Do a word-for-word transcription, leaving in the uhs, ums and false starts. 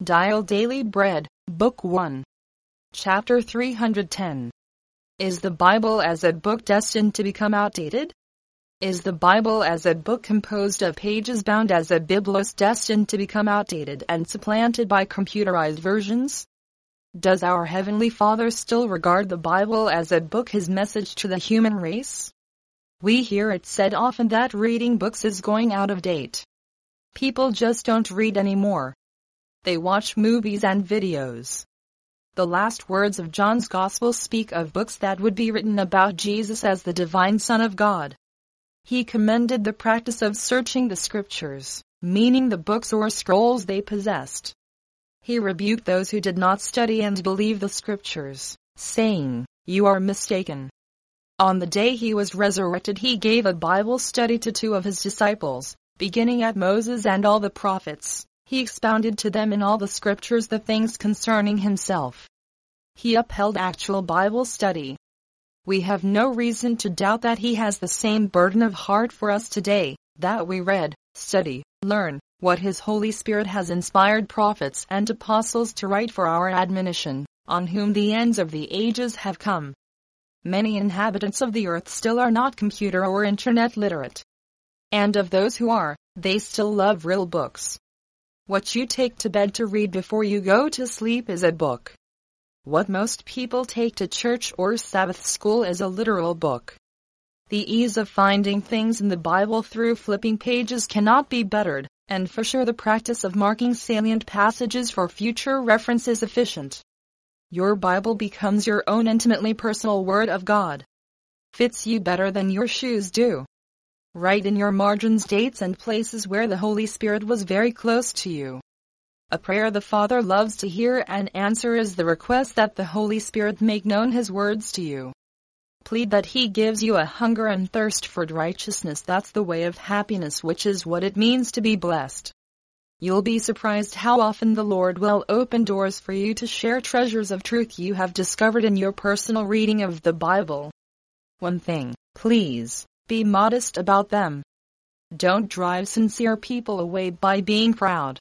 Dial Daily Bread, Book one. Chapter three hundred ten. Is the Bible as a book destined to become outdated? Is the Bible as a book composed of pages bound as a biblos destined to become outdated and supplanted by computerized versions? Does our Heavenly Father still regard the Bible as a book, his message to the human race? We hear it said often that reading books is going out of date. People just don't read anymore. They watch movies and videos. The last words of John's Gospel speak of books that would be written about Jesus as the divine Son of God. He commended the practice of searching the Scriptures, meaning the books or scrolls they possessed. He rebuked those who did not study and believe the Scriptures, saying, "You are mistaken." On the day he was resurrected, he gave a Bible study to two of his disciples, beginning at Moses and all the prophets. He expounded to them in all the Scriptures the things concerning himself. He upheld actual Bible study. We have no reason to doubt that he has the same burden of heart for us today, that we read, study, learn what his Holy Spirit has inspired prophets and apostles to write for our admonition, on whom the ends of the ages have come. Many inhabitants of the earth still are not computer or internet literate. And of those who are, they still love real books. What you take to bed to read before you go to sleep is a book. What most people take to church or Sabbath school is a literal book. The ease of finding things in the Bible through flipping pages cannot be bettered, and for sure the practice of marking salient passages for future reference is efficient. Your Bible becomes your own intimately personal Word of God. Fits you better than your shoes do. Write in your margins dates and places where the Holy Spirit was very close to you. A prayer the Father loves to hear and answer is the request that the Holy Spirit make known his words to you. Plead that he gives you a hunger and thirst for righteousness. That's the way of happiness, which is what it means to be blessed. You'll be surprised how often the Lord will open doors for you to share treasures of truth you have discovered in your personal reading of the Bible. One thing, please. Be modest about them. Don't drive sincere people away by being proud.